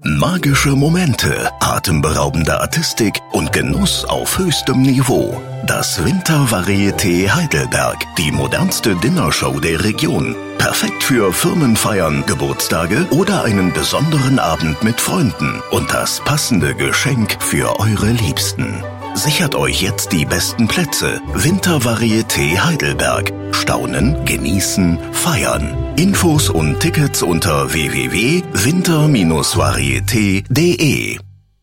Magische Momente, atemberaubende Artistik und Genuss auf höchstem Niveau. Das Wintervarieté Heidelberg, die modernste Dinnershow der Region. Perfekt für Firmenfeiern, Geburtstage oder einen besonderen Abend mit Freunden. Und das passende Geschenk für eure Liebsten. Sichert euch jetzt die besten Plätze. Wintervarieté Heidelberg. Staunen, genießen, feiern. Infos und Tickets unter www.winter-varieté.de.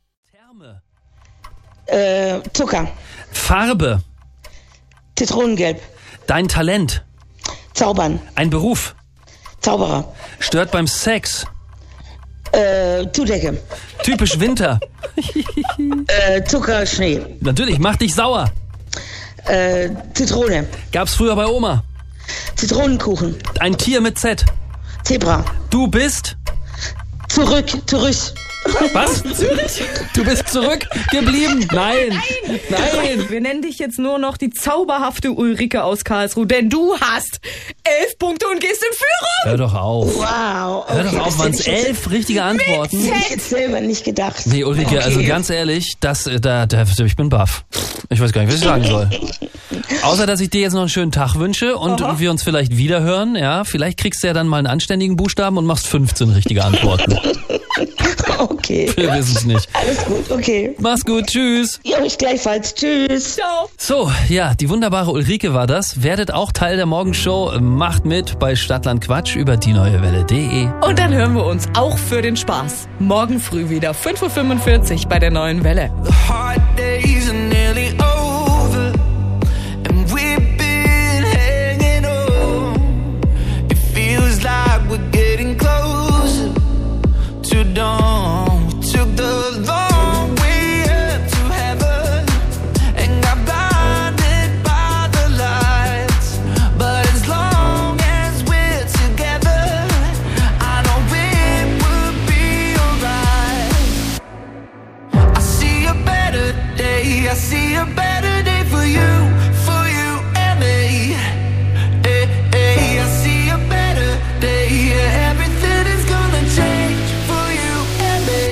Zucker. Farbe. Zitronengelb. Dein Talent. Zaubern. Ein Beruf. Zauberer. Stört beim Sex. Zudecke. Typisch Winter. Zucker, Schnee. Natürlich, macht dich sauer. Zitrone. Gab's früher bei Oma. Zitronenkuchen. Ein Tier mit Z. Zebra. Du bist... Zurück. Was? Du bist zurückgeblieben? Nein. Wir nennen dich jetzt nur noch die zauberhafte Ulrike aus Karlsruhe, denn du hast 11 Punkte und gehst in Führung. Hör doch auf. Wow. Okay, Hör doch auf, waren es 11 richtige Antworten? Hätte ich jetzt selber nicht gedacht. Nee, Ulrike, Okay. also ganz ehrlich, ich bin baff. Ich weiß gar nicht, was ich sagen soll. Außer, dass ich dir jetzt noch einen schönen Tag wünsche und wir uns vielleicht wiederhören. Ja, vielleicht kriegst du ja dann mal einen anständigen Buchstaben und machst 15 richtige Antworten. Okay. Wir wissen es nicht. Alles gut, okay. Mach's gut, tschüss. Ja, ich gleichfalls. Tschüss. Ciao. So, ja, die wunderbare Ulrike war das. Werdet auch Teil der Morgenshow. Macht mit bei Stadtland Quatsch über dieneuewelle.de. Und dann hören wir uns auch für den Spaß morgen früh wieder 5:45 Uhr bei der Neuen Welle. The hard days are nearly over, and we've been hanging on. It feels like we're getting closer to dawn. We took the long way up to heaven and got blinded by the lights. But as long as we're together, I know it will be alright. I see a better day, I see a better day for you and me. Hey, hey, I see a better day, yeah, everything is gonna change for you and me.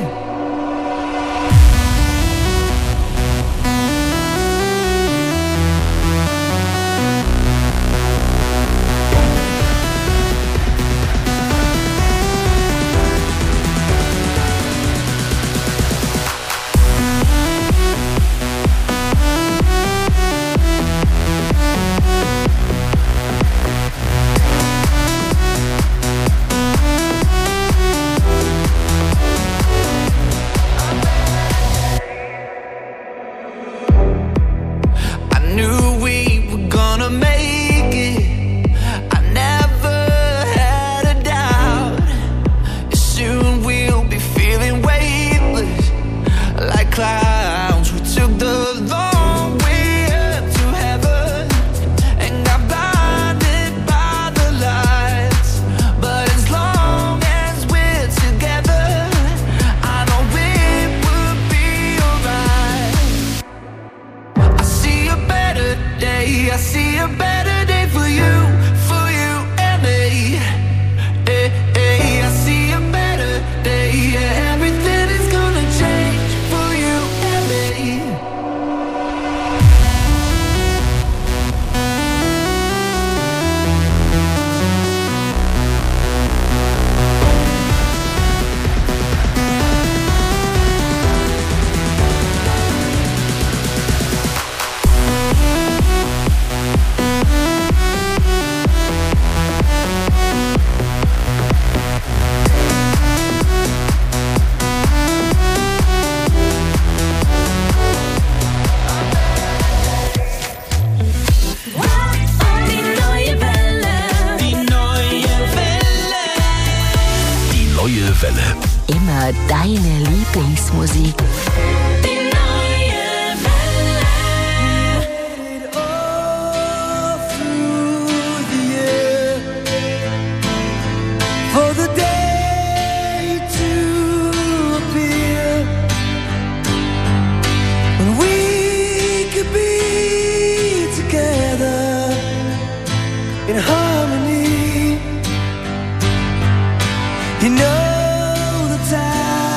I knew we were gonna make it. I never had a doubt. Soon we'll be feeling weightless like clouds. We took the long way up to heaven and got blinded by the lights. But as long as we're together, I know it will be alright. I see a better day, I see a better day for you and me. Hey, hey, I see a better day, yeah, everything is gonna change for you and me. Die neue Welle. Die neue Welle. Die neue Welle. Immer deine Lieblingsmusik. Die neue Welle. All through the year, for the day to appear when we could be together in harmony. You know the time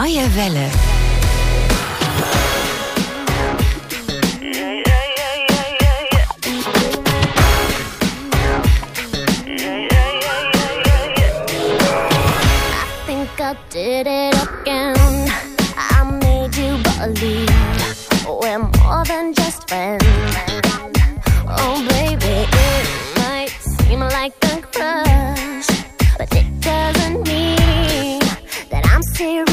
neue Welle. I did it again. I made you believe we're more than just friends. Oh baby, it might seem like a crush, but it doesn't mean that I'm serious.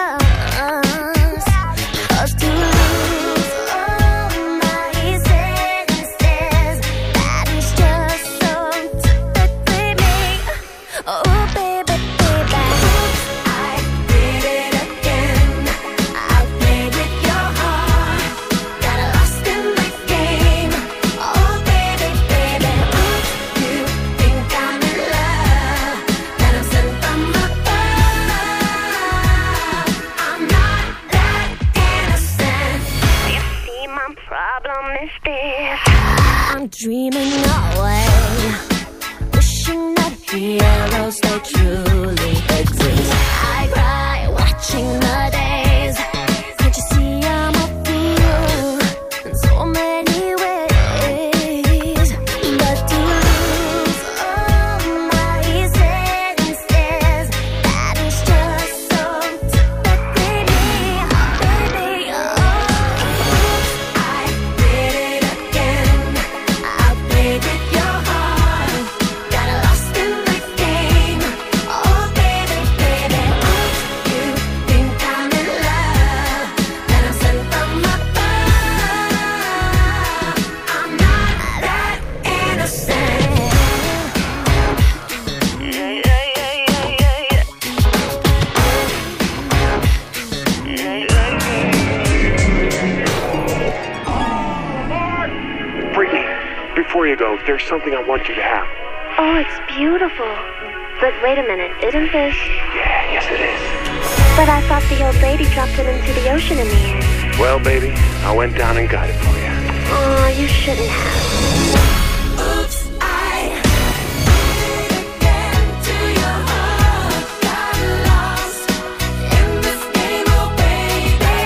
'Cause to lose all my senses, that is just so typically me. Oh baby, baby, I did it again. I played with your heart, got lost in the game. Oh baby, baby, you think I'm in love, that I'm sent from above. I'm not that innocent. You see, my problem is this: I'm dreaming away, wishing that heroes they truly exist. I cry watching the days. Can't you see I'm a fool in so many ways? But to lose all my senses, that is just so typically me, baby. Oh, I did it again. I played with your heart, got lost in the game. Oh baby, baby, you think I'm in love, that I'm sent from above. I'm not that innocent. Brittany, before you go, there's something I want you to have. Oh, it's beautiful. But wait a minute, isn't this? Yeah, yes it is. But I thought the old lady dropped it into the ocean in the end. Well, baby, I went down and got it for you. Oh, you shouldn't have. Oops, I did it again to your heart. Got lost in this game, oh baby.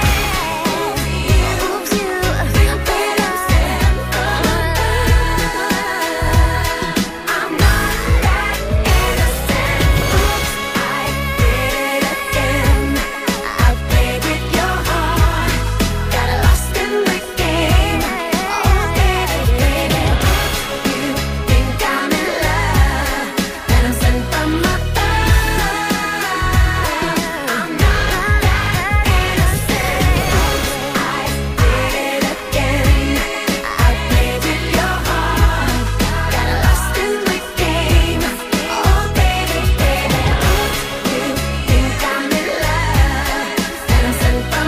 Oops, you think that I'm sent from above. I'm not that innocent. Oops, I did it again. I played with your heart, got lost in the game. Oh baby, baby, you think I'm in love, that I'm sent from above. I'm not that innocent. I did it again. I played with your heart, got lost in the game. Oh baby, baby, you think I'm in love, that I'm sent from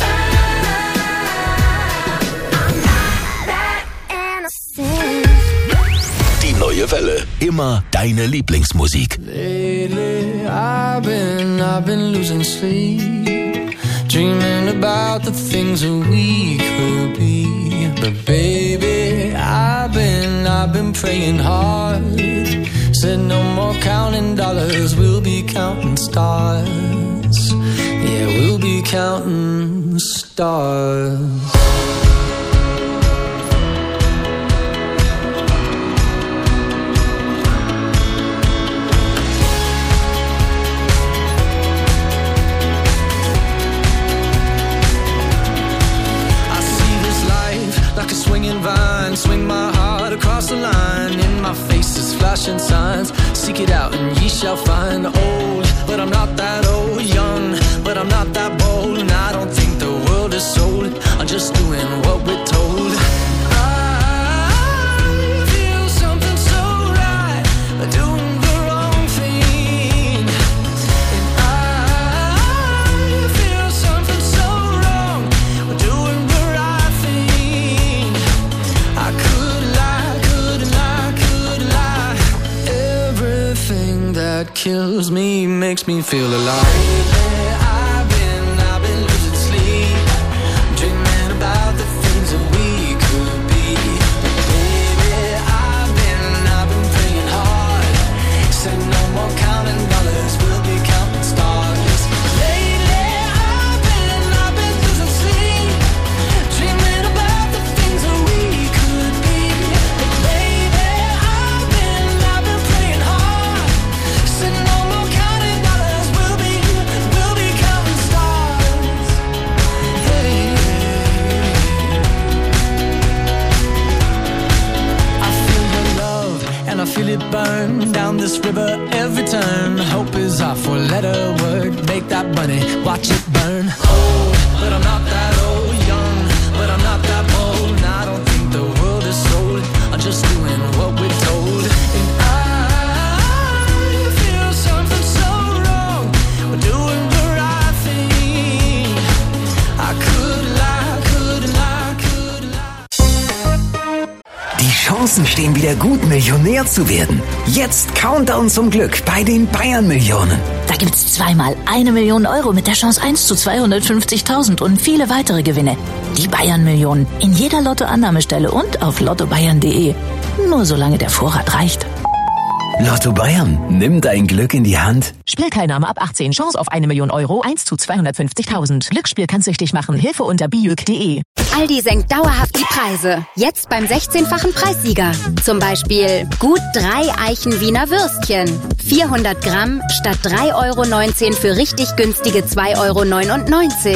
above. I'm not that innocent. Die neue Welle. Immer deine Lieblingsmusik. Lately, I've been losing sleep, dreaming about the things that we could be. But baby, I've been praying hard. Said no more counting dollars, we'll be counting stars. Yeah, we'll be counting stars. I see this life like a swinging vine, swing my heart across the line. In my face is flashing signs, seek it out and ye shall find. Old, but I'm not that old. Young, but I'm not that bold. And I don't think the world is sold, I'm just doing what we're told. I feel something so right, doing the wrong thing. And I feel something so wrong, doing the right thing. I could lie, couldn't lie, couldn't lie. Everything that kills me makes me feel alive. I've been losing sleep, dreaming about the things that we could be. Baby, I've been praying hard. Said no more counting dollars, we'll be counting stars. Lately, feel it burn down this river every turn. Hope is our four-letter word. Make that money, watch it burn. Old, but I'm not that old. Young, but I'm not that bold. And I don't think the world is sold. I'm just doing what we're told. And I feel something so wrong. We're doing the right thing. I could lie, couldn't lie, couldn't lie. Die Chancen stehen wieder gut, Millionär zu werden. Jetzt Countdown zum Glück bei den Bayern-Millionen. Da gibt's zweimal 1 Million Euro mit der Chance 1 zu 250.000 und viele weitere Gewinne. Die Bayern-Millionen. In jeder Lottoannahmestelle und auf lottobayern.de. Nur solange der Vorrat reicht. Lotto Bayern, nimm dein Glück in die Hand. Spielteilnahme ab 18. Chance auf 1 Million Euro, 1 zu 250.000. Glücksspiel kann süchtig machen. Hilfe unter bijuk.de. Aldi senkt dauerhaft die Preise. Jetzt beim 16-fachen Preissieger. Zum Beispiel gut 3 Eichen Wiener Würstchen. 400 Gramm statt 3,19 € für richtig günstige 2,99 €.